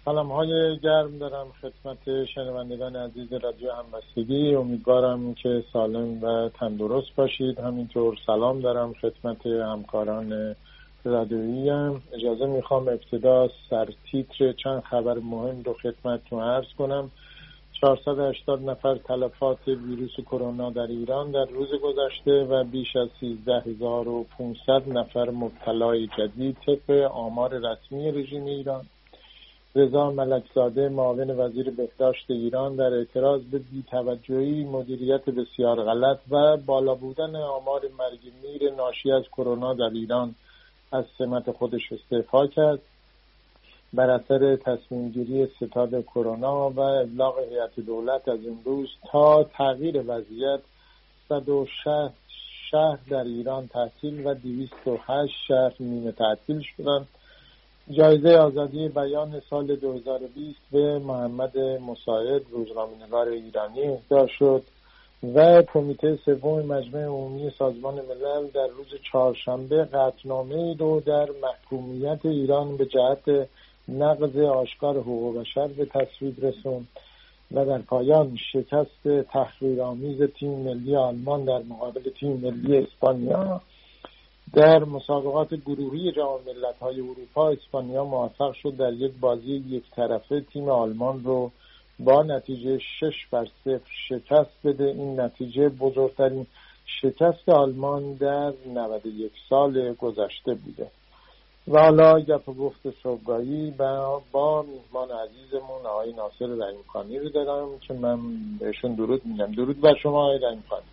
سلام‌های گرم دارم خدمت شنوندگان عزیز رادیو همبستگی. امیدوارم که سالم و تندرست باشید. همینطور سلام دارم خدمت همکاران رادیوییم. اجازه میخوام ابتدا سرتیتر چند خبر مهم رو خدمتتون عرض کنم. 480 نفر تلفات ویروس کرونا در ایران در روز گذشته و بیش از 13500 نفر مبتلای جدید طبق آمار رسمی رژیم ایران. رضا ملکزاده معاون وزیر بهداشت ایران در اعتراض به بی‌توجهی، مدیریت بسیار غلط و بالا بودن آمار مرگ میر ناشی از کرونا در ایران از سمت خودش استعفا کرد. بر اثر تصمیم گیری ستاد کرونا و ابلاغ هیئت دولت از امروز تا تغییر وضعیت 160 شهر در ایران تعطیل و 208 شهر نیمه تعطیل شدند. جایزه آزادی بیان سال 2020 به محمد مساعد روزنامه‌نگار ایرانی اهدا شد و کمیته سوم مجمع عمومی سازمان ملل در روز چهارشنبه قطعنامه‌ای رو در محکومیت ایران به جهت نقض آشکار حقوق بشر به تصویب رسوند و در پایان شکست تحقیرآمیز تیم ملی آلمان در مقابل تیم ملی اسپانیا در مسابقات گروهی جام ملت‌های اروپا. اسپانیا موفق شد در یک بازی یک طرفه تیم آلمان رو با نتیجه 6-0 شکست بده. این نتیجه بزرگترین شکست آلمان در 91 سال گذشته بوده. و حالا گپ و گفت صبحگاهی با میهمان عزیزمون آقای ناصر رحیم‌خانی رو دارم که من بهشون درود میگم. درود بر شما آقای رحیم‌خانی.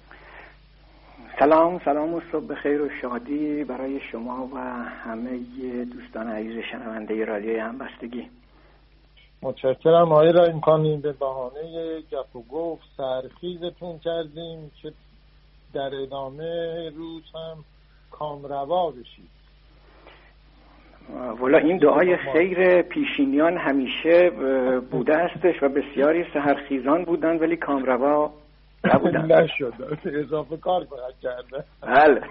سلام و صبح بخیر و شادی برای شما و همه دوستان عزیز شنونده رادیوی همبستگی. متشکرم آقای رحیم‌خانی. به بهانه گپ و گفت سرخیزتون کردیم که در ادامه روز هم کامروا بشید. والا این دعای خیر پیشینیان همیشه بوده استش و بسیاری سحرخیزان بودن ولی کامروا نبودن. نشد، اضافه کار فقط کرده. بله.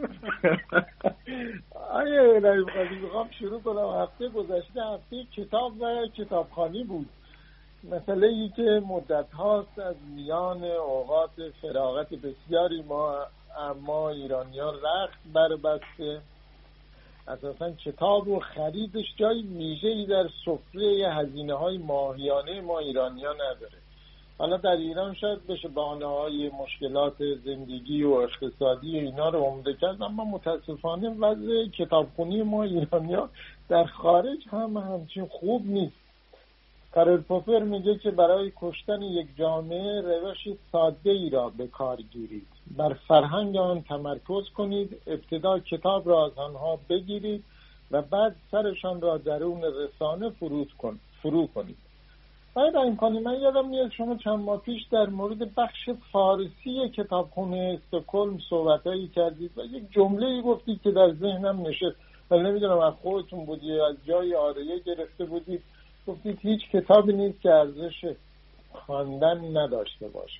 آیه رحیم‌خانی میخوام شروع کنم. هفته گذشته هفته کتاب و کتابخوانی بود. مسئله ای که مدت هاست از میان اوقات فراغت بسیاری ما ایرانیان رخت بربسته. اساساً کتاب و خریدش جای ویژه‌ای در سفره هزینه‌های ماهیانه ما ایرانیان نداره. حالا در ایران شاید بشه بهانه‌های مشکلات زندگی و اقتصادی اینا رو عمده کرد، اما متاسفانه وضع کتابخونی ما ایرانیان در خارج هم همچین خوب نیست. کارل پوپر میگه که برای کشتن یک جامعه روش ساده ای را به کار گیرید. بر فرهنگ آن تمرکز کنید، ابتدا کتاب را از آنها بگیرید و بعد سرشان را درون رسانه فرو کنید. باید این کنید. من یادم میاد شما چند ماه پیش در مورد بخش فارسی کتابخانه استکهلم صحبتایی کردید و یک جمله‌ای گفتید که در ذهنم نشست. من نمیدونم از خودتون بودی یا از جای آریه گرفته بودید. گفتید هیچ کتابی نیست که ارزش خواندن نداشته باشه.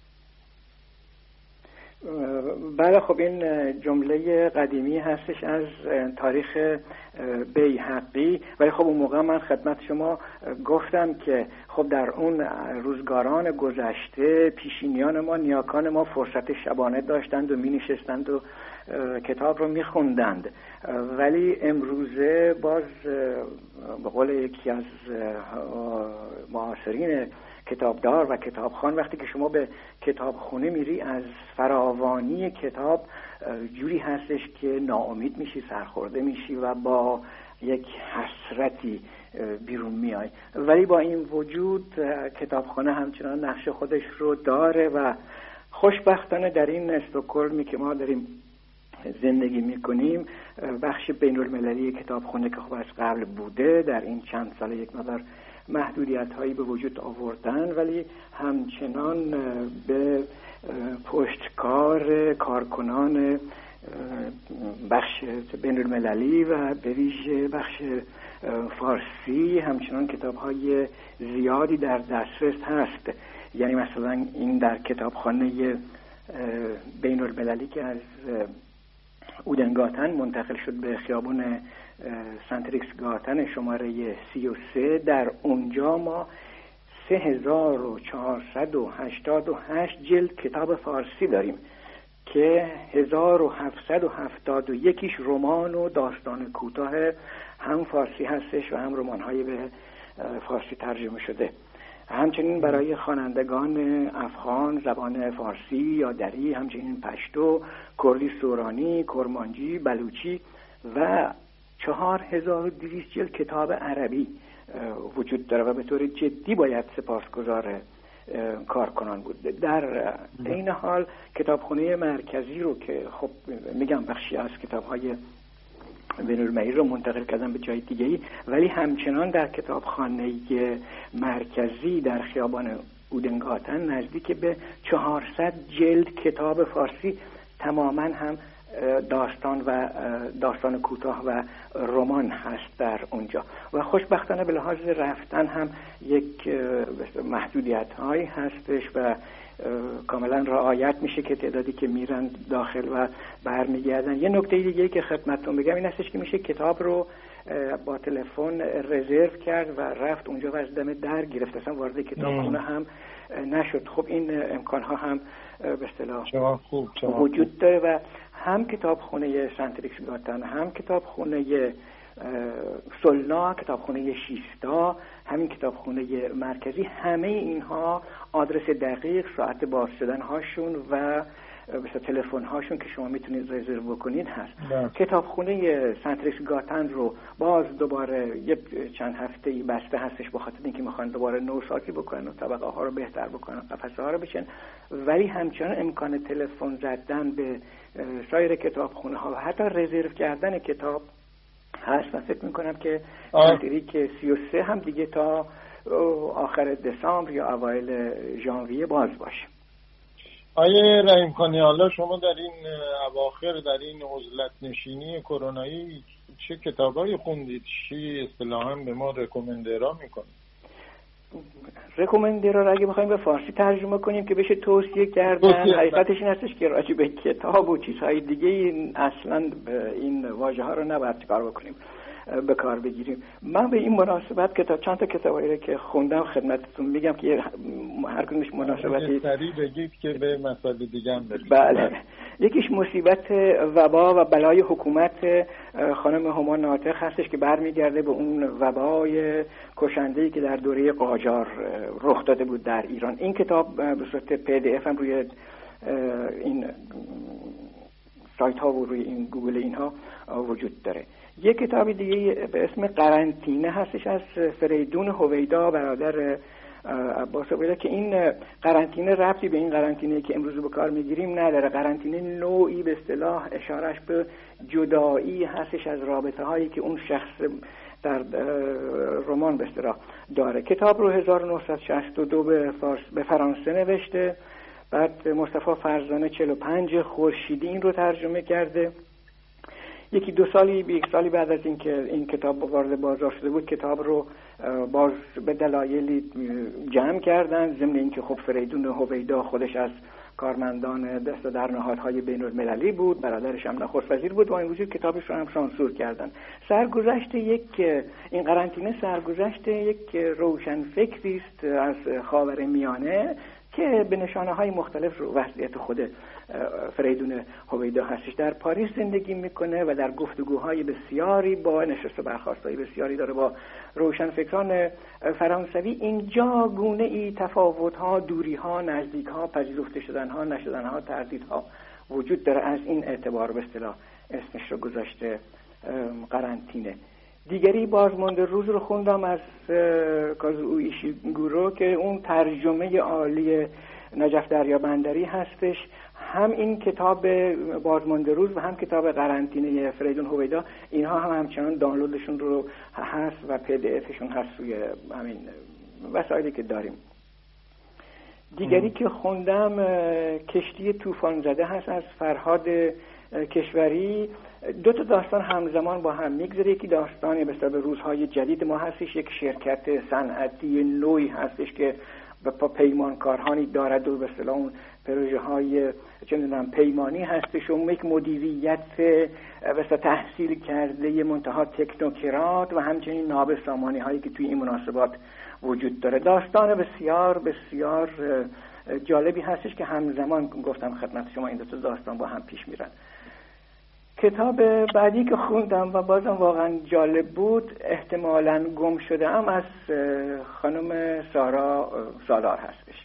بله خب این جمله قدیمی هستش از تاریخ بیهقی، ولی خب اون موقع من خدمت شما گفتم که خب در اون روزگاران گذشته پیشینیان ما، نیاکان ما فرصت شبانه داشتند و می نشستند و کتاب رو می خوندند، ولی امروزه باز به قول یکی از معاصرین کتابدار و کتابخوان، وقتی که شما به کتابخونه میری از فراوانی کتاب جوری هستش که ناامید میشی، سرخورده میشی و با یک حسرتی بیرون میای. ولی با این وجود کتابخانه همچنان نقش خودش رو داره و خوشبختانه در این استکهلمی که ما داریم زندگی میکنیم بخش بین المللی کتابخانه که خب از قبل بوده در این چند سال یک مقدار محدودیت هایی به وجود آوردن، ولی همچنان به پشتکار کارکنان بخش بین المللی و به ویژه بخش فارسی همچنان کتاب های زیادی در دسترس هست. یعنی مثلا این در کتابخانه بین المللی که از اودنگاتن منتقل شد به خیابون سنتریکسگاتن شماره 33. در اونجا ما 3488 جلد کتاب فارسی داریم که 1771 رمان و داستان کوتاه هم فارسی هستش و هم رمان‌های به فارسی ترجمه شده. همچنین برای خوانندگان افغان زبان فارسی یا دری، همچنین پشتو، کردی سورانی، کرمانجی، بلوچی و 4200 جلد کتاب عربی وجود داره و به طور جدی باید سپاسگزار کارکنان بود. در این حال کتابخانه مرکزی رو که خب میگم بخشی از کتاب‌های بین‌المللی رو منتقل کردن به جای دیگه‌ای، ولی همچنان در کتابخانه مرکزی در خیابان اودنگاتن نزدیک به 400 جلد کتاب فارسی تماماً هم داستان کوتاه و رمان هست در اونجا. و خوشبختانه به لحاظ رفتن هم یک محدودیت هایی هستش و کاملا رعایت میشه که تعدادی که میرن داخل و برمیگردن. یه نکته دیگه که خدمتتون بگم این هستش که میشه کتاب رو با تلفن رزرو کرد و رفت اونجا و از دم در گرفت، اصلا وارد کتابخونه هم نشد. خب این امکان ها هم به اصطلاح وجود داره و هم کتابخونه سنتریکسگاتن، هم کتابخونه سلنا، کتابخونه شیستا، همین کتابخونه مرکزی، همه اینها آدرس دقیق، ساعت باز شدن هاشون و مثلا تلفن هاشون که شما میتونید رزرو بکنید هست. کتابخونه سنتریکسگاتن رو باز دوباره یه چند هفته‌ای بسته هستش به خاطر اینکه میخوان دوباره نوسازی بکنن و طبقه ها رو بهتر بکنن، قفسه ها رو بچن، ولی همچنان امکان تلفن زدن به سایر کتابخونه ها و حتی رزرو کردن کتاب هست و فکر میکنم که سنتریک 33 هم دیگه تا آخر دسامبر یا اوایل ژانویه باز باشه. آیه رحیم خانی، حالا شما در این اواخر در این عزلت نشینی کرونایی چه کتابایی خوندید؟ چی اصطلاحاً به ما رکومندرا میکنید؟ رکومندرا را اگه بخوایم به فارسی ترجمه کنیم که بشه توصیه کردن، حقیقتش این هستش که راجع به کتاب و چیزهای دیگه اصلاً این واژه ها رو نباید کار بکنیم، به کار بگیریم. من به این مناسبت چند تا کتابایی که خوندم خدمتتون میگم که هر کدومش مناسبتی سریع بگید که به مسائل دیگه هم برسیم. بله. یکیش مصیبت وبا و بلای حکومت خانم هما ناطق هستش که برمیگرده به اون وبای کشنده‌ای که در دوره قاجار رخ داده بود در ایران. این کتاب به صورت PDF هم روی این سایت ها و روی این گوگل اینها وجود داره. یک کتاب دیگه به اسم قرنطینه هستش از فریدون هویدا برادر عباس هویدا که این قرنطینه ربطی به این قرنطینه که امروز به کار میگیریم نداره. قرنطینه نوعی به اصطلاح اشارش به جدایی هستش از رابطه هایی که اون شخص در رمان به اصطلاح داره. کتاب رو 1962 به فرانسه نوشته، بعد مصطفی فرزانه 45 خورشیدی این رو ترجمه کرده. یک سالی بعد از اینکه این کتاب وارد بازار شده بود کتاب رو باز به دلایلی جمع کردن، ضمن اینکه خب فریدون هویدا خودش از کارمندان دست در نهادهای بین المللی بود، برادرش هم نخست وزیر بود و این وجود کتابش رو هم سانسور کردن. سرگذشت این قرنطینه سرگذشت یک روشن فکری است از خاورمیانه که به نشانه‌های مختلف رو وضعیت خود فریدون هویدا هستش. در پاریس زندگی میکنه و در گفتگوهای بسیاری با نشست و برخاست‌های بسیاری داره با روشنفکران فرانسوی. اینجا گونه ای تفاوت‌ها، دوری‌ها، نزدیک‌ها، پذیرفته شدن‌ها، نشدن‌ها، تردیدها وجود داره. از این اعتبار به اصطلاح اسمش رو گذاشته قرنطینه. دیگری بازمانده روز رو خوندم از کازو ایشیگورو که اون ترجمه عالی نجف دریابندری هستش. هم این کتاب بازمانده روز و هم کتاب قرنطینه فریدون هویدا اینها هم همچنان دانلودشون رو هست و PDF شون هست روی همین وسایلی که داریم. دیگری که خوندم کشتی طوفان زده هست از فرهاد کشوری. دو تا داستان همزمان با هم میگذره. یکی داستانی به روزهای جدید ما هستش، یک شرکت صنعتی نوعی هستش که و پیمانکارهانی دارد و به اصطلاح اون پروژه های پیمانی هستش و یک مدیریت مثلا تحصیل کرده منتها تکنوکرات و همچنین نابسامانی هایی که توی این مناسبات وجود داره. داستان بسیار بسیار جالبی هستش که همزمان گفتم خدمت شما این دو تا داستان با هم پیش میرن. کتاب بعدی که خوندم و بازم واقعا جالب بود، احتمالاً گم شده ام، از خانم سارا سالار هستش.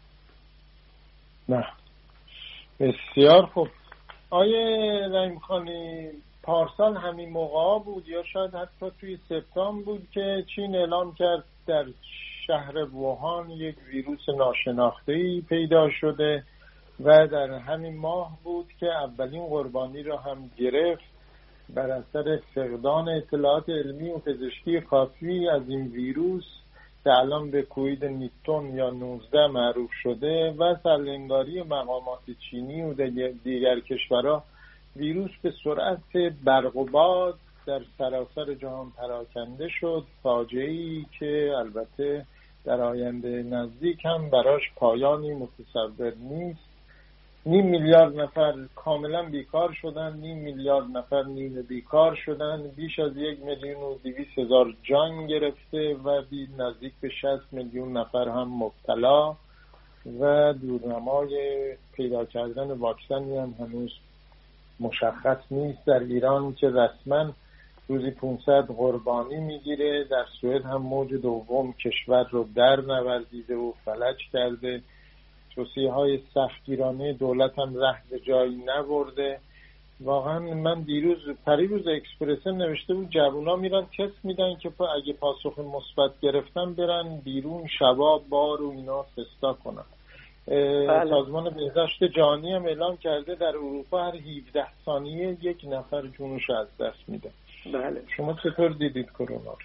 نه بسیار خوب. آیه رحیم خانی، پارسال همین موقع بود یا شاید حتی توی سپتامبر بود که چین اعلام کرد در شهر ووهان یک ویروس ناشناخته‌ای پیدا شده و در همین ماه بود که اولین قربانی را هم گرفت بر اثر فقدان اطلاعات علمی و پزشکی کافی از این ویروس که الان به کووید 19 یا 19 معروف شده و سرلنگاری مقامات چینی و دیگر کشورها. ویروس به سرعت برق و باد در سراسر جهان پراکنده شد، فاجعه‌ای که البته در آینده نزدیک هم براش پایانی متصور نیست. 500 میلیارد نفر کاملا بیکار شدن، 500 میلیارد نفر نیمه بیکار شدن، بیش از 1,200,000 جان گرفته و نزدیک به 60 میلیون نفر هم مبتلا و دورنمای پیدا کردن واکسنی هم هنوز مشخص نیست. در ایران که رسما روزی 500 قربانی میگیره، در سوئد هم موج دوم کشور رو در نوردیده و فلج کرده. توصیه‌های سختگیرانه دولت هم ره به جایی نبرده. واقعا من پریروز اکسپرس نوشته بود جوونا میرن تست میدن که اگه پاسخ مثبت گرفتن برن بیرون شبا بار و اینا تستا کنن. بله. سازمان بهداشت جهانی هم اعلام کرده در اروپا هر 17 ثانیه یک نفر جونش از دست میده. بله. شما چطور دیدید کرونا؟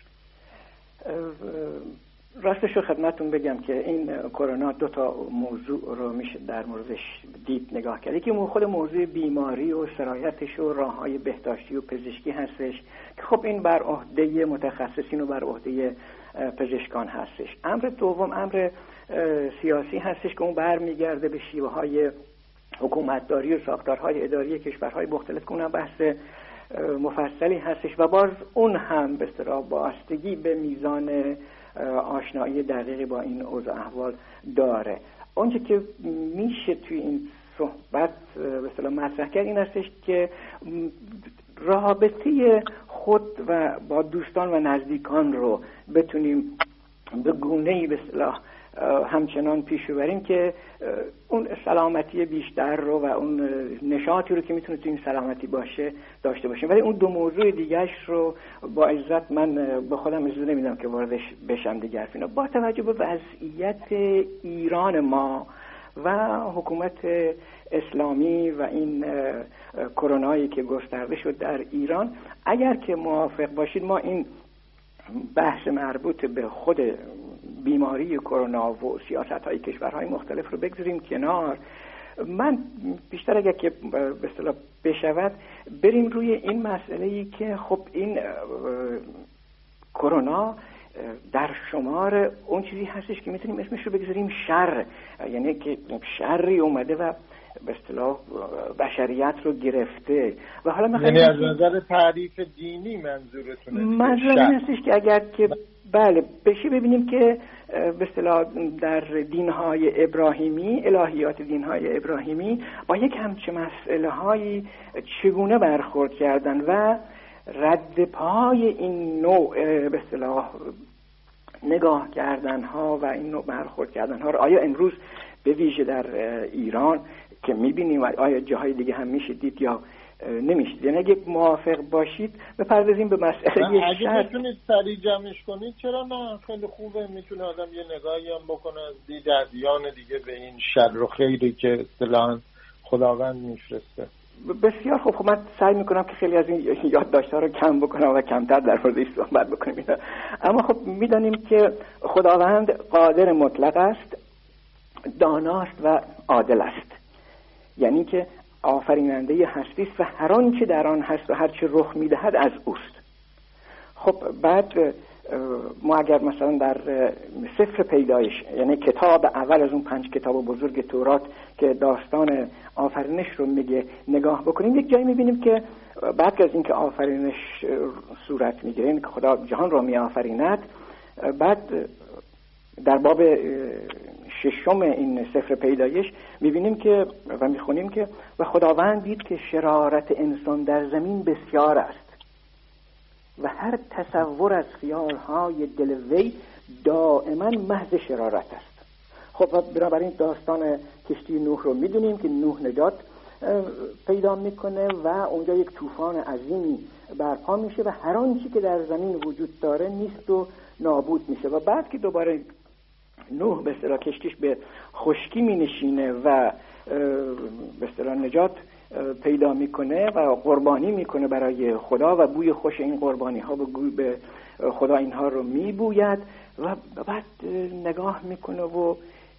راستش رو خدمتون بگم که این کرونا 2 موضوع رو میشه در موردش دید نگاه کرد. یکی خود موضوع بیماری و سرایتش و راههای بهداشتی و پزشکی هستش که خب این بر عهده متخصصین و بر عهده پزشکان هستش. امر دوم امر سیاسی هستش که اون برمیگرده به شیوه های حکومتداری و ساختارهای اداری کشورهای مختلف که اونم بحث مفصلی هستش و باز اون هم به اصطلاح بستگی به میزان آشنایی دقیقی با این اوضاع احوال داره. اونچه که میشه توی این صحبت به اصطلاح مطرح کرد این هستش که رابطه خود و با دوستان و نزدیکان رو بتونیم به گونه‌ای به اصطلاح همچنان پیش ببریم که اون سلامتی بیشتر رو و اون نشاطی رو که میتونه تو این سلامتی باشه داشته باشیم. ولی اون 2 موضوع دیگه‌اش رو با عزت من به خودم اجازه نمیدم که واردش بشم دیگه. اینا با توجه به وضعیت ایران ما و حکومت اسلامی و این کرونایی که گسترده شد در ایران، اگر که موافق باشید ما این بحث مربوط به خود بیماری کرونا و سیاست‌های کشورهای مختلف رو بگذاریم کنار. من بیشتر اگر که به اصطلاح بشود بریم روی این مسئله‌ای که خب این کرونا در شمار اون چیزی هستش که میتونیم اسمش رو بگذاریم شر، یعنی که شری اومده و به اصطلاح بشریت رو گرفته. و حالا یعنی از نظر تعریف دینی منظورتونه؟ منظور این هستش که اگر که بله بشه ببینیم که به اصطلاح در دین‌های ابراهیمی، الهیات دین‌های ابراهیمی با یک همچه مسئله‌هایی چگونه برخورد کردن و رد پای این نوع به اصطلاح نگاه کردن‌ها و این نوع برخورد کردن‌ها رو آیا امروز به ویژه در ایران که می‌بینیم آیا جاهای دیگه هم میشه دید یا نمیشه؟ یعنی اگه موافق باشید بپردازیم به مسئله اگه بتونید سریع جمعش کنید. چرا نه؟ خیلی خوبه، میتونه آدم یه نگاهی هم بکنه از دید ادیان دیگه به این شر و خیری که اصطلاحاً خداوند میفرسته. بسیار خوب. خب من سعی میکنم که خیلی از این یادداشت‌ها رو کم بکنم و کمتر در موردش صحبت بکنیم. اما خب میدانیم که خداوند قادر مطلق است، داناست و عادل است، یعنی که آفریننده هستی است و هر آنچه در آن هست و هر چه رخ میدهد از اوست. خب بعد ما اگر مثلا در سفر پیدایش، یعنی کتاب اول از اون 5 کتاب بزرگ تورات که داستان آفرینش رو میگه نگاه بکنیم، یک جایی میبینیم که بعد از اینکه آفرینش صورت میگیره، یعنی که خدا جهان رو میآفریند، بعد در باب 6 این سفر پیدایش میبینیم که و میخونیم که و خداوند دید که شرارت انسان در زمین بسیار است و هر تصور از خیالهای دل وی دائما محض شرارت است. خب بنابراین داستان کشتی نوح رو میدونیم که نوح نجات پیدا میکنه و اونجا یک طوفان عظیمی برپا میشه و هر آنچه که در زمین وجود داره نیست و نابود میشه و بعد که دوباره نوح به اصطلاح کشتیش به خشکی می نشینه و به اصطلاح نجات پیدا میکنه و قربانی میکنه برای خدا و بوی خوش این قربانی ها به خدا اینها رو میبوید و بعد نگاه میکنه و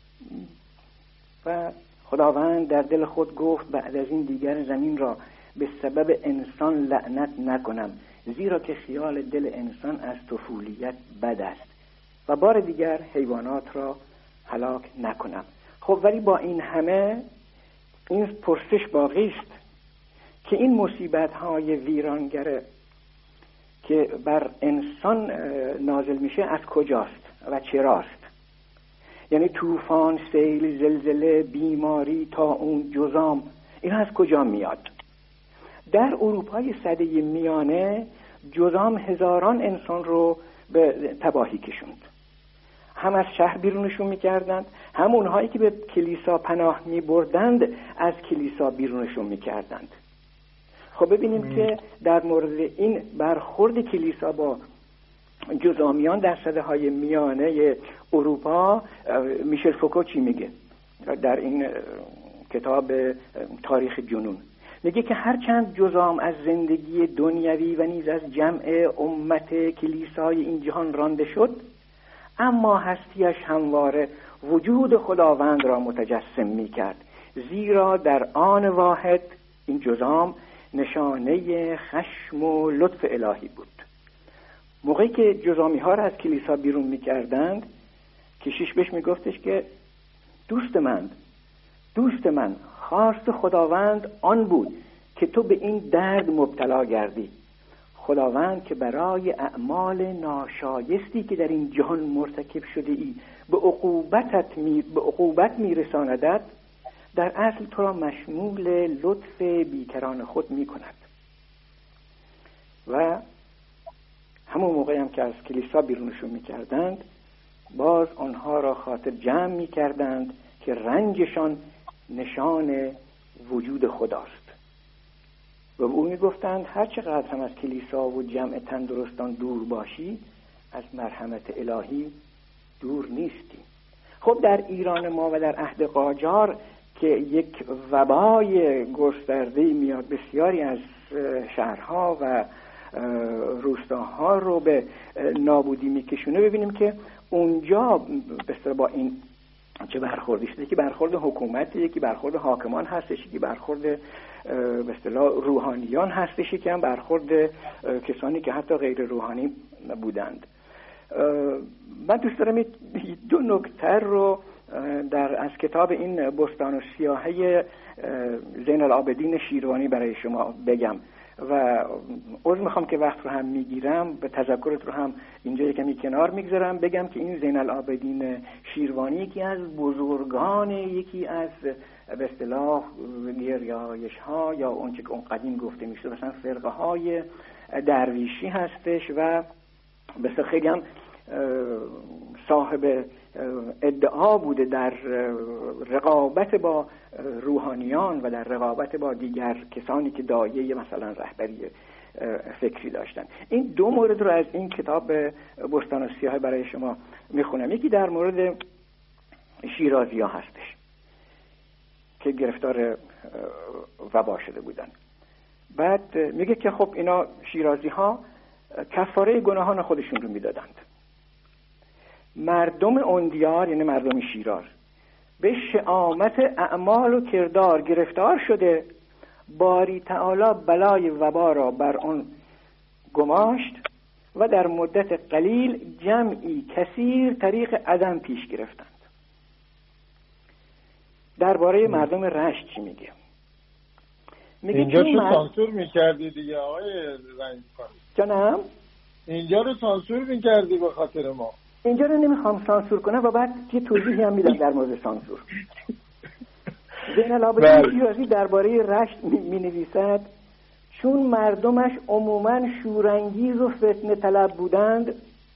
خداوند در دل خود گفت بعد از این دیگر زمین را به سبب انسان لعنت نکنم، زیرا که خیال دل انسان از طفولیت بد است و بار دیگر حیوانات را هلاک نکنم. خب ولی با این همه این پرسش باقی است که این مصیبت های ویرانگر که بر انسان نازل میشه از کجاست و چراست؟ یعنی طوفان، سیل، زلزله، بیماری، طاعون، جذام، این از کجا میاد؟ در اروپای سده میانه جذام هزاران انسان رو به تباهی کشوند. هم از شهر بیرونشون میکردند، هم اونهایی که به کلیسا پناه میبردند از کلیسا بیرونشون میکردند. خب ببینیم که در مورد این برخورد کلیسا با جذامیان در سده‌های میانه اروپا میشل فوکو چی میگه در این کتاب تاریخ جنون؟ میگه که هرچند جذام از زندگی دنیوی و نیز از جمع امت کلیسای این جهان رانده شد، اما هستیش همواره وجود خداوند را متجسم میکرد، زیرا در آن واحد این جذام نشانه خشم و لطف الهی بود. موقعی که جذامی ها را از کلیسا بیرون میکردند، کشیش بهش میگفتش که دوست من خواست خداوند آن بود که تو به این درد مبتلا گردی. خداوند که برای اعمال ناشایستی که در این جهان مرتکب شده ای به عقوبت میرساندد، در اصل تو را مشمول لطف بیکران خود میکند. و همون موقعی هم که از کلیسا بیرونشون میکردند، باز آنها را خاطر جمع میکردند که رنجشان نشان وجود خداست و به او میگفتند هر چقدر هم از کلیسا و جمع تندرستان دور باشی، از مرحمت الهی دور نیستی. خب در ایران ما و در عهد قاجار که یک وبای گسترده میاد، بسیاری از شهرها و روستاها رو به نابودی میکشونه، ببینیم که اونجا بسیار با این چه برخوردی شده، که برخورد حکومت، یکی برخورد حاکمان هستش، یکی برخورد به اصطلاح روحانیان هستش، که هم برخورد کسانی که حتی غیر روحانی بودند. من دوست دارم دو نکته رو از کتاب این بستان السیاحه زین العابدین شیروانی برای شما بگم و عذر میخوام که وقت رو هم میگیرم، به تذکرت رو هم اینجا یکمی کنار میگذارم. بگم که این زین العابدین شیروانی یکی از بزرگان، یکی از به اصطلاح گریایش ها یا اونچه که اون قدیم گفته میشه مثلا فرقه های درویشی هستش و بسیار خیلی هم صاحب ادعا بوده در رقابت با روحانیان و در رقابت با دیگر کسانی که دایه مثلا رهبری فکری داشتن. این دو مورد رو از این کتاب بستان السیاحه برای شما میخونم. یکی در مورد شیرازی ها هستش که گرفتار وبا شده بودن. بعد میگه که خب اینا شیرازی ها کفاره گناهان خودشون رو میدادند. مردم اون دیار یعنی مردم شیراز به شعامت اعمال و کردار گرفتار شده، باری تعالی بلای وبا را بر اون گماشت و در مدت قلیل جمعی کثیر طریق عدم پیش گرفتند. درباره مردم رشت چی میگه؟ اینجا چه سانسور میکردی دیگه آقای رنگکانی؟ جانم؟ اینجا رو سانسور میکردی به خاطر ما. اینجا رو نمیخوام سانسور کنم و بعد یه توضیحی هم میدم در مورد سانسور. زین العابدین درباره رشت مینویسد چون مردمش عموماً شورانگیز و فتنه طلب بودند،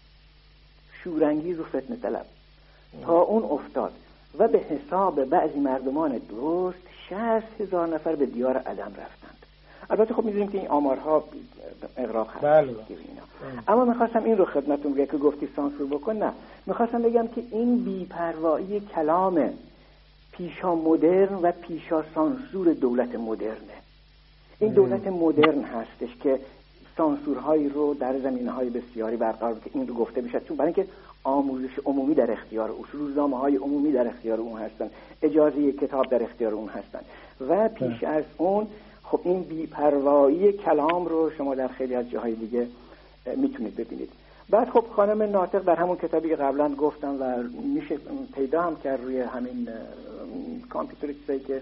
شورانگیز و فتنه طلب، تا اون افتاد و به حساب بعضی مردمان درست 60,000 نفر به دیار عدم رفتند. البته خب می‌دونیم که این آمارها اغراق هست. بله. اما می‌خواستم این رو خدمتتون بگم که گفتی سانسور بکن، نه، می‌خواستم بگم که این بی‌پروایی کلام پیشا مدرن و پیشا سانسور دولت مدرنه. این دولت مدرن هستش که سانسورهایی رو در زمینه‌های بسیاری برقرار که این رو گفته بشه، چون برای اینکه آموزش عمومی در اختیار اصول روزنامه‌های عمومی در اختیار اون هستن، اجازه کتاب در اختیار اون هستن و پیش از اون خب این بی‌پروایی کلام رو شما در خیلی از جاهای دیگه میتونید ببینید. بعد خب خانم ناطق در همون کتابی که قبلا گفتم و میشه پیدا هم کرد روی همین کامپیوتر چیزایی که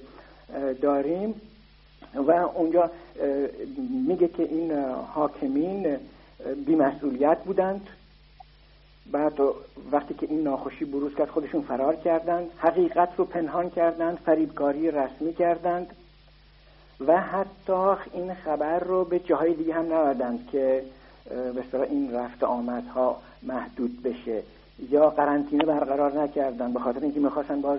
داریم و اونجا میگه که این حاکمین بی‌مسئولیت بودند. بعد وقتی که این ناخوشی بروز کرد خودشون فرار کردند، حقیقت رو پنهان کردند، فریبکاری رسمی کردند و حتی این خبر رو به جاهای دیگه هم نبردند که به اصطلاح این رفت آمدها محدود بشه یا قرنطینه برقرار نکردن به خاطر اینکه میخواستن باز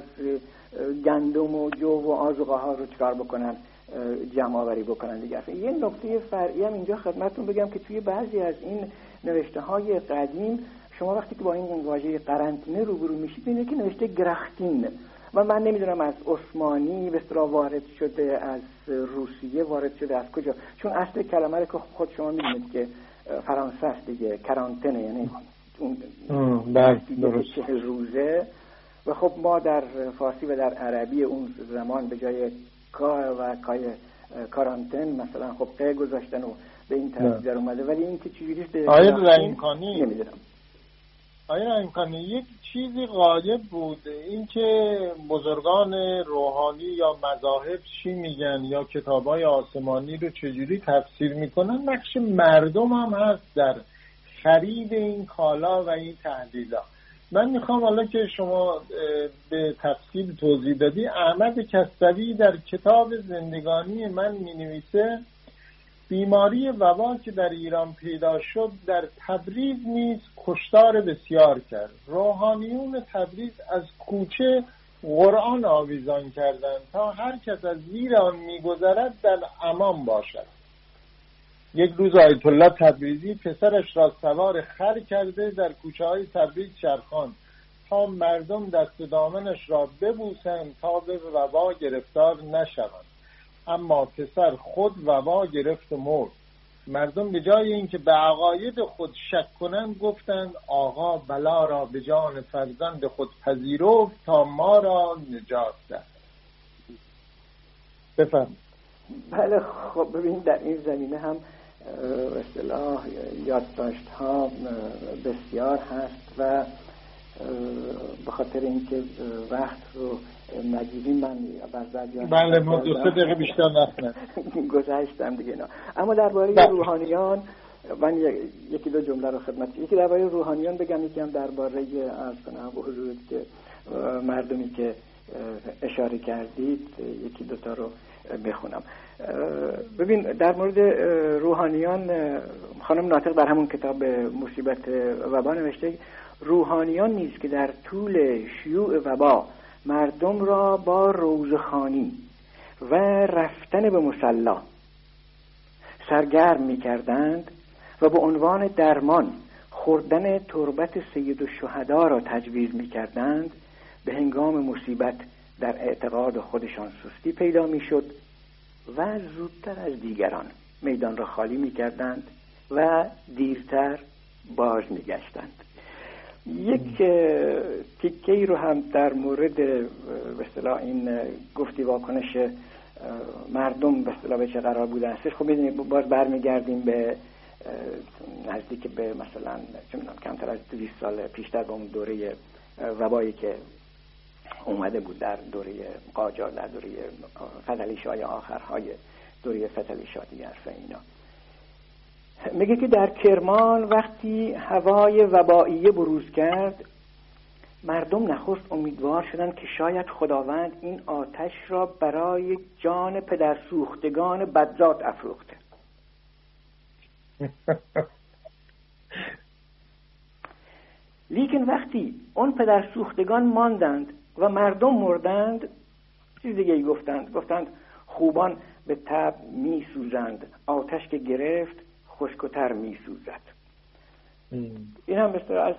گندم و جو و آذوقه ها رو چکار بکنن، جمع آوری بکنن دیگه. یه نکته فرعی هم اینجا خدمتتون بگم که توی بعضی از این نوشته های قدیم شما وقتی که با این واژه قرنطینه روبرو میشید اینه که نوشته گرختین و من نمیدونم از عثمانی به اصطلاح وارد شده، از روسیه وارد شده، از کجا، چون اصل کلمه رو که خود شما میدونید که فرانسه است دیگه، کرانتنه، یعنی اون درست 40 روزه و خب ما در فارسی و در عربی اون زمان به جای کا و کای کارانتن مثلا خب قه گذاشتن و به این ترتیب در اومده، ولی این که چجوریش به آیا رنگکانی نمیدونم. آیا رنگکانی یک چیزی غالب بود، این که بزرگان روحانی یا مذاهب چی میگن یا کتابای آسمانی رو چجوری تفسیر میکنن، نقش مردم هم هست در خرید این کالا و این تحلیل‌ها. من میخوام حالا که شما به تفصیل توضیح دادی، احمد کسروی در کتاب زندگانی من مینویسه بیماری وبا که در ایران پیدا شد در تبریز نیز کشتار بسیار کرد. روحانیون تبریز از کوچه قرآن آویزان کردند تا هر کس از زیر آن میگذرد در امان باشد. یک روز آیت الله تبریزی پسرش را سوار خر کرده در کوچه های تبریز چرخاند تا مردم دست دامنش را ببوسند تا به وبا گرفتار نشوند، اما پسر خود وبا گرفت و مرد. مردم به جای اینکه به عقاید خود شک کنند گفتند آقا بلا را به جان فرزند خود پذیرفت تا ما را نجات دهد. بفرمایید. بله خب ببینید در این زمینه هم اصطلاح یادداشت ها بسیار هست و به خاطر اینکه وقت رو نگیریم من بله ما 2-3 دقیقه بیشتر نکنم گذاشتم دیگه نه. اما درباره روحانیان من یکی دو جمله رو خدمت یکی درباره روحانیان بگم، یکی هم درباره از کنم به حضورت که مردمی که اشاره کردید یکی دوتا رو بخونم. ببین در مورد روحانیان خانم ناطق در همون کتاب مصیبت وبا نوشته روحانیان نیست که در طول شیوع وبا مردم را با روزخوانی و رفتن به مصلی سرگرم می کردند و به عنوان درمان خوردن تربت سید الشهدا را تجویز می کردند، به هنگام مصیبت در اعتقاد خودشان سستی پیدا می شد و زودتر از دیگران میدان را خالی می کردند و دیرتر باز می گشتند. یک تیکه‌ای رو هم در مورد به اصطلاح این گفتی واکنش مردم به اصطلاح به چه قرار بوده هستش. خب می‌دونید باز برمیگردیم به نزدیک به مثلا کمتر از 200 سال پیشتر با اون دوره وبایی که اومده بود در دوره قاجار، در دوره فتحعلی شاه یا آخرهای دوره فتحعلی شاه دیگر اینا. میگه که در کرمان وقتی هوای وباییه بروز کرد، مردم نخست امیدوار شدند که شاید خداوند این آتش را برای جان پدرسوختگان بدذات افروخته. لیکن وقتی اون پدرسوختگان ماندند و مردم مردند، چیز دیگه ای گفتند خوبان به تب می سوزند، آتش که گرفت خشک‌تر می سوزد. این هم از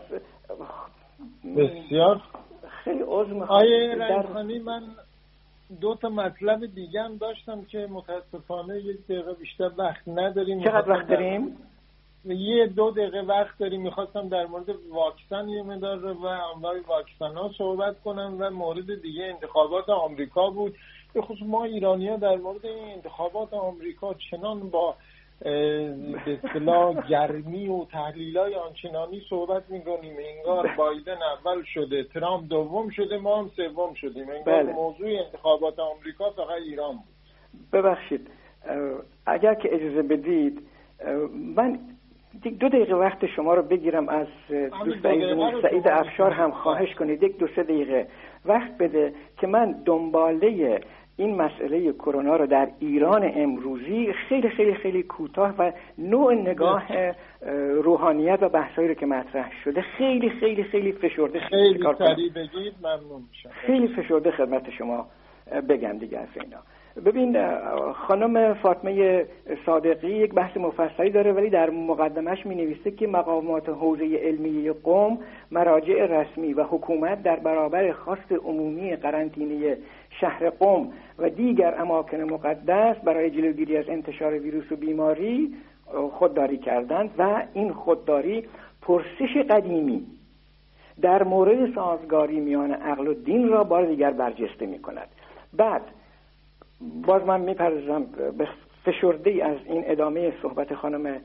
بسیار خیلی عظیم. آیه رحمخانی، من 2 تا مطلب دیگه هم داشتم که متاسفانه 1 دقیقه بیشتر وقت نداریم. چقدر وقت داریم؟ 1-2 دقیقه وقت داریم. میخواستم در مورد واکسن یه مقدار و انواع واکسن ها صحبت کنم و مورد دیگه انتخابات آمریکا بود. به خصوص ما ایرانی‌ها در مورد این انتخابات آمریکا چنان با به اصطلاح گرمی و تحلیل‌های آنچنانی صحبت می‌کنیم انگار بایدن اول شده، ترامپ دوم شده، ما هم سوم شدیم. انگار موضوع انتخابات آمریکا فقط ایران بود. ببخشید اگر که اجازه بدید من 2 دقیقه وقت شما رو بگیرم از دوست سعید افشار هم خواهش کنید 2-3 دقیقه وقت بده که من دنباله این مسئله کرونا رو در ایران امروزی خیلی خیلی خیلی کوتاه و نوع نگاه روحانیت و بحثایی رو که مطرح شده خیلی خیلی خیلی فشرده خیلی سریع بگید ممنون میشم. خیلی فشرده خدمت شما بگم دیگه از اینا. ببین خانم فاطمه صادقی یک بحث مفصلی داره، ولی در مقدمش می نویسه که مقامات حوزه علمی قم، مراجع رسمی و حکومت در برابر خواست عمومی قرنطینه شهر قم و دیگر اماکن مقدس برای جلوگیری از انتشار ویروس و بیماری خودداری کردند و این خودداری پرسش قدیمی در مورد سازگاری میان عقل و دین را بار دیگر برجسته می کند. بعد باز من میپردازم به فشرده از این ادامه صحبت خانم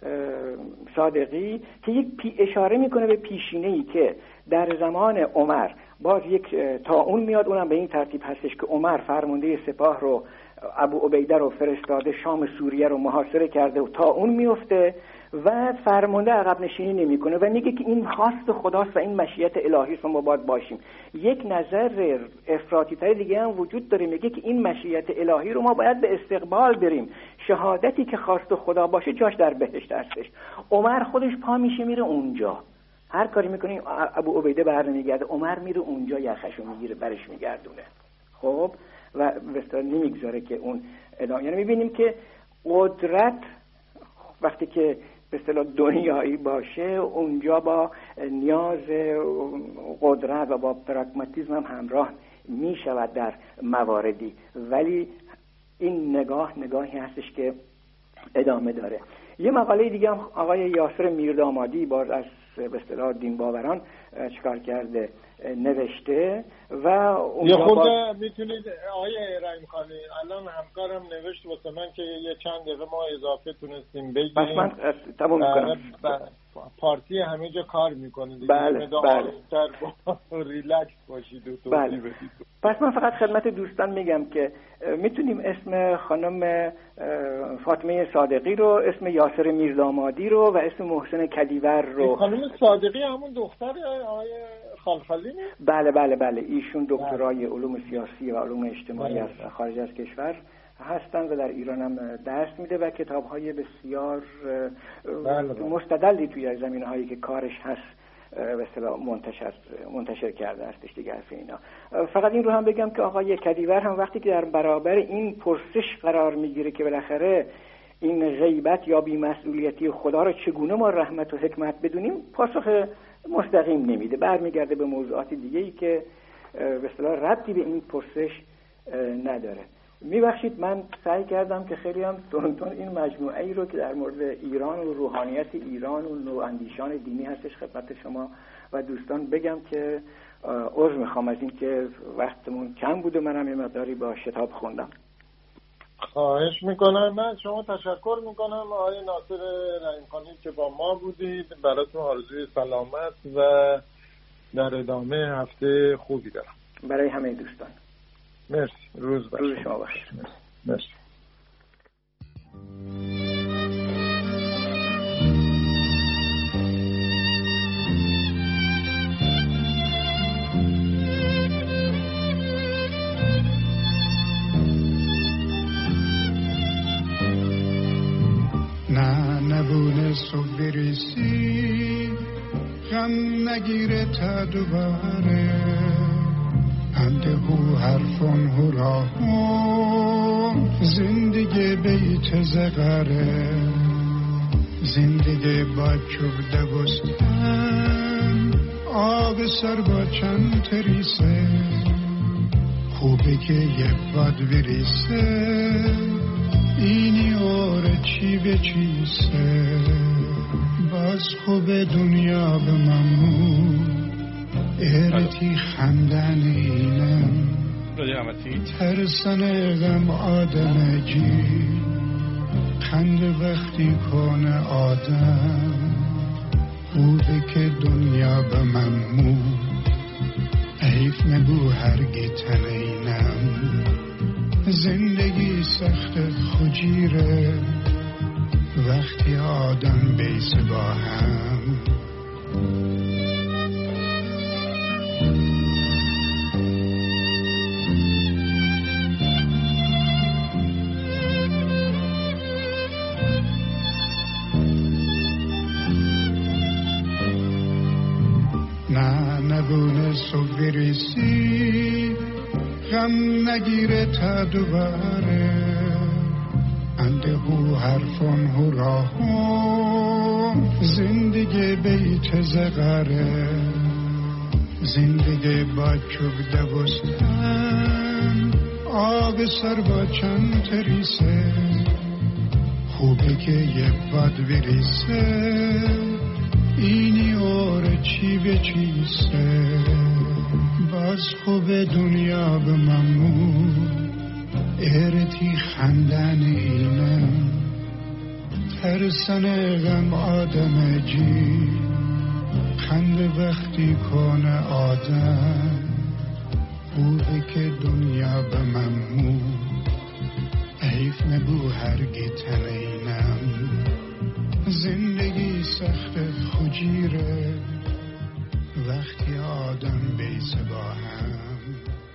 صادقی که یک اشاره میکنه به پیشینه‌ای که در زمان عمر باز یک طاعون میاد، اونم به این ترتیب هستش که عمر فرمانده سپاه رو ابو عبیده رو فرستاده شام سوریه رو محاصره کرده و طاعون میفته و فرمانده عقب نشینی نمیکنه و میگه که این خواست خداست و این مشیت الهی است و ما باید باشیم. یک نظر افراطی تر دیگه هم وجود داره، میگه که این مشیت الهی رو ما باید به استقبال بریم، شهادتی که خواست خدا باشه جاش در بهشت هستش. عمر خودش پا میشه میره اونجا، هر کاری میکنه ابو عبیده برنمیگرده، عمر میره اونجا یخشو میگیره برش میگردونه. خب و بستر نمیگذاره که اون ادامه. یعنی میبینیم که قدرت وقتی که به اصطلاح دنیایی باشه اونجا با نیاز قدرت و با پراگماتیسم هم همراه می شود در مواردی، ولی این نگاهی هستش که ادامه داره. یه مقاله دیگه هم آقای یاسر میردامادی باز از به اصطلاح دین باوران چیکار کرده نوشته و یه خورده میتونید آیه رحمخانی الان همکارم نوشت واسه من که یه چند دقیقه ما اضافه تونستیم بگیریم. بس من تمام میکنم. پارتی همه جا کار میکنه دیگه. بله ریلکس باشید و توضیح بدید. پس من فقط خدمت دوستان میگم که میتونیم اسم خانم فاطمه صادقی رو، اسم یاسر میردامادی رو و اسم محسن کدیور رو. خانم صادقی همون دختر آقای خالخالی نیست؟ بله ایشون دکترای علوم سیاسی و علوم اجتماعی از خارج از کشور هستند و در ایران هم درس میده و کتاب‌های بسیار مستدلی توی زمینه‌هایی که کارش هست به اصطلاح منتشر کرده هستش دیگه. اینا فقط این رو هم بگم که آقای کدیور هم وقتی که در برابر این پرسش قرار میگیره که بالاخره این غیبت یا بی‌مسئولیتی خدا رو چگونه ما رحمت و حکمت بدونیم، پاسخ مستقیم نمیده، برمیگرده به موضوعات دیگه‌ای که به اصطلاح ربطی به این پرسش نداره. میبخشید من سعی کردم که خیلی هم تون این مجموعه ای رو که در مورد ایران و روحانیت ایران و نواندیشان دینی هستش خدمت شما و دوستان بگم که عذر میخوام از این که وقتمون کم بود و منم یه مقداری با شتاب خوندم. خواهش میکنم. من شما تشکر میکنم آقای ناصر رحیمخانی که با ما بودید. براتون آرزوی سلامت و در ادامه هفته خوبی دارم برای همه دوستان. مرسی. روز شما بخیر. مرسی. نه نبونه صبح بریسی غم نگیره تا دوباره انده هو حرفون هورا زندگی بیت زغره زندگی با چوب دبستن آب سر با چند تریسه خوبه که یه باد بریسه اینی اوره چی به چیسه باز خوب دنیا به ممنون ایرتی خندن اینم ترسن غم آدم جی خند وقتی کنه آدم خوبه که دنیا به ممنون حیف نبو هرگی تنینم زندگی سخت خجیره وقتی آدم بیس با هم نه نبونه صبح بریسی غم نگیره تا دوباره انده هو حرفون هورا زندگی بیت زغره زندگی با چوب دبستن آب سر با چند تریسه خوبه که یه باد بریسه اینی اوره چی به چیسه باز خوب دنیا به ممنون ایرتی خندن اینم ترسن غم آدم جی خند وقتی کنه آدم خوبه که دنیا به ممنون حیف نبو هرگی تنینم زندگی سخت خجیره وقتی آدم بیس با هم